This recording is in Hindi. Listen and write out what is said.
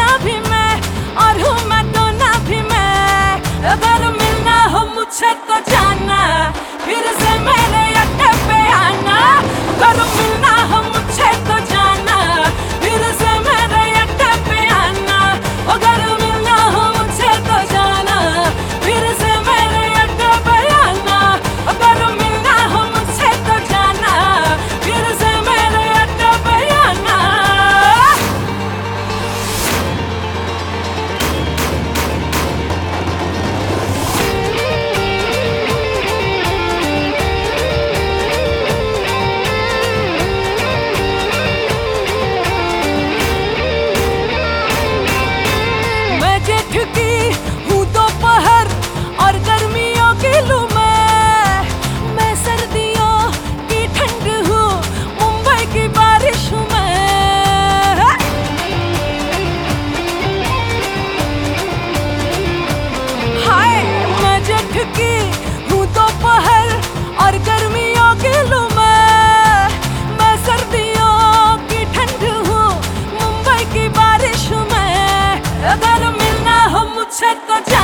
भी मैं और हूँ मैं तो ना भी मैं। अगर मिलना हो मुझसे तो जाना, फिर से मेरे अड्डे पे आना। अगर मिलना हो मुझसे तो जाना, फिर से मेरे अड्डे पे आना। अगर मिलना हो मुझसे तो जाना, फिर से मेरे अड्डे पे आना। अगर मिलना हो मुझसे तो जाना, फिर से मेरे अड्डे पे आना। मैं जेठ की हूँ दोपहर और गर्मियों की लू मैं सर्दियों की ठंड हूँ, मुंबई की बारिश हूँ मैं। हाय मैं जेठ की हूँ दोपहर और गर्मियों की लू मैं सर्दियों की ठंड हूँ, मुंबई की बारिश हूँ मैं। अगर मिलना हो मुझसे तो